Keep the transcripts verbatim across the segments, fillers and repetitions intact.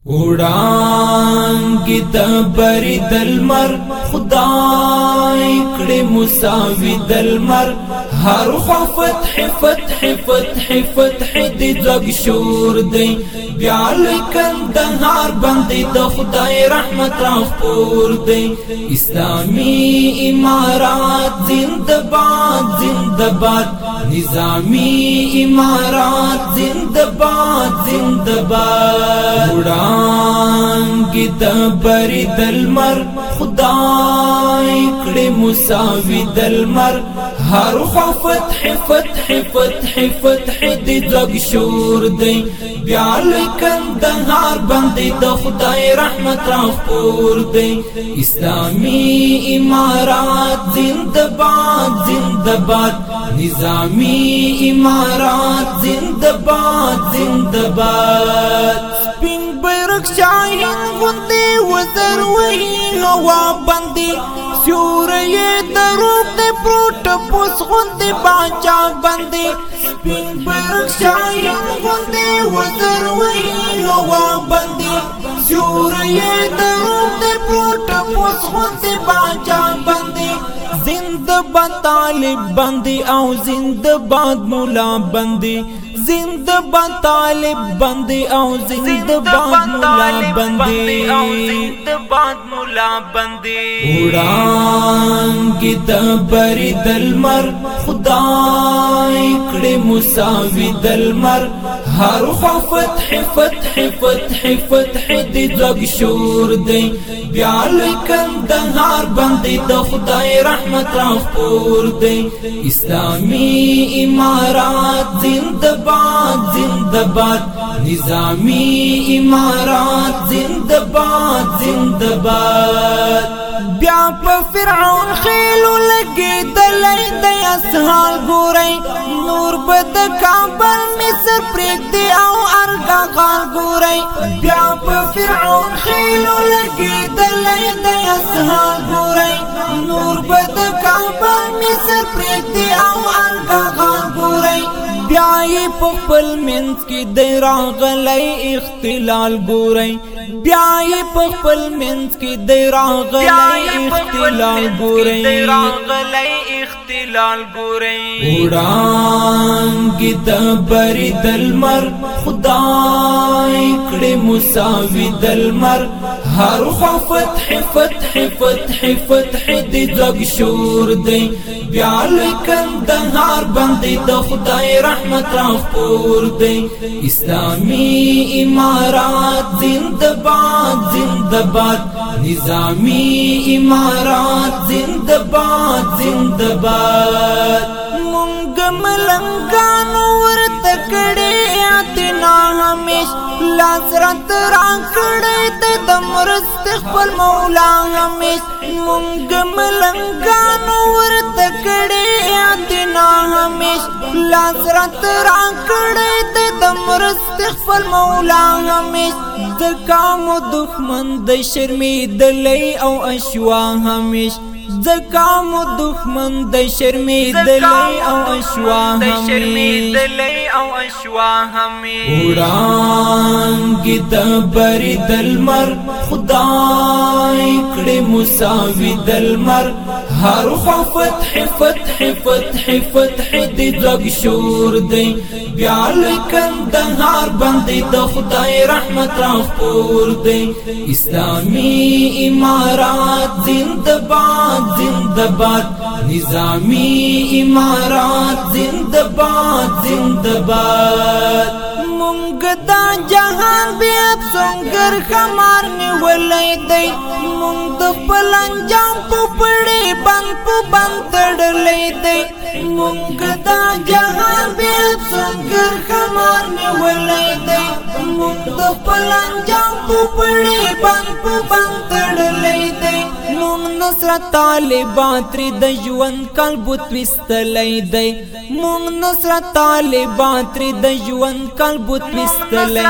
وړانګې د بري د لمر خدای کړې مساوي د لمر هر خوا فتح فتح فتح فتح د ځګ شور دی بیا لوی کندهار باندې د خدای رحمت راخپور دی اسلامي امارات زنده باد زنده باد نظامی امارات زنده باد زنده باد وړانګې د بري د لمر خدای کړې مساوي د لمر هر خوا فتح فتح فتح فتح د ځګ شور دی بیا لوی کندهار باندې د خدای رحمت راخپور دی اسلامي امارات زنده باد زنده باد نظامی امارات زنده باد زنده باد سپین بیرغ شاهین غوندې وزر وهي هوا باندې سیوری دروغ دی پروت پوس غوندې باچا باندې سپین بیرغ شاهین غوندې وزر وهي هوا باندې سیوری دروغ دی پروت پوس غوندې باچا باندې زنده باد طالب باندې او زنده باد مولا باندې زنده باد طالب باندې او زنده باد مولا باندې او زنده باد مولا باندې وړانګې د بري د لمر خدای کړې مساوي د لمر هر خوا فتح فتح فتح فتح د ځګ شور دی بیا لوی کندهار باندې د خدای رحمت راخپور دی اسلامي امارات زنده باد زنده باد نظامی امارات زنده باد زنده باد بیا په فرعون خېلو لګېدلی دی اسهال ګورئ نور به د کابل مصر پرېږدي او ارګغان ګورئ بیا په فرعون خېلو لګېدلی دی اسهال ګورئ نور به د کابل مصر پرېږدي او ارګغان ګورئ بیا یې په خپل منځ کې دی راغلی اختلال ګورئ بیا یې په خپل منځ کې دی راغلی اختلال ګورئ اختلال ګورئ وړانګې د بري د لمر خدای کړې مساوي د لمر هر خوا فتح فتح فتح فتح د ځګ شور دی بیا لوی کندهار باندې د خدای رحمت راخپور دی اسلامي امارات زنده باد زنده باد نظامی امارات زنده باد زنده باد مونږ ملنګانو ورته کړې اتنا همیش لاس رات را کړې ته د مرست خپل مولا همیش مونږ ملنګانو ورته کړې اتنا همیش لاس رات را کړې ته د مرست خپل مولا همیش د کامو دښمن د شرمېدلی او اشوا همیش د کامو دښمن د شرمېدلی او اشوا همیش وړانګې د بري د لمر خدای کړې مساوي د لمر هر خوا فتح فتح فتح فتح د ځګ شور دی بیا لوی کندهار باندې د خدای رحمت راخپور دی اسلامي امارات زنده باد زنده باد نظامی امارات زنده باد زنده باد مونږ دا جهان بیا څنګه خمار نیولای دی مونږ د خپل انجام په پړې بند په بند تړلی دی مونږ دا جهان بیا څنګه خمار نیولای دی مونږ د خپل انجام په پړې بند په بند تړلی دی مونږ نصرت طالبان ترې د ژوند کال بوت ویستلی دی مونږ نصرت طالبان ترې د ژوند کال بوت ویستلی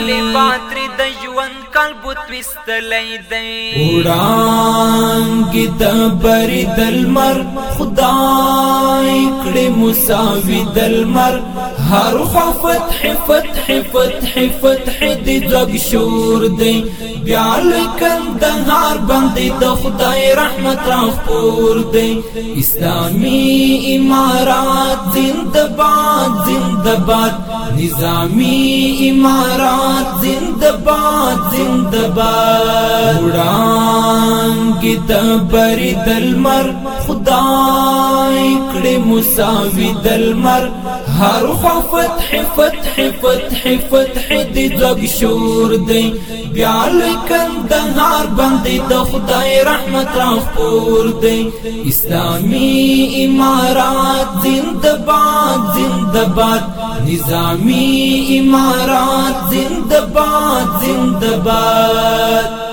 دی وړانګې د بري د لمر خدای کړې مساوي د لمر هر خوا فتح فتح فتح فتح دی زگ شور دی بیا کندهار باندې د خدای رحمت را خپور دی اسلامی امارات زنده باد زنده باد نظامی امارات زنده باد زنده باد وړانګې د بری دلمر خدای کړې مساوي دلمر هر خوا فتح فتح فتح فتح دی زگ شور دی بیا کندهار باندې د خدای رحمت را خپور دی اسلامی امارات زنده باد زنده باد نظامی امارات زنده باد زنده باد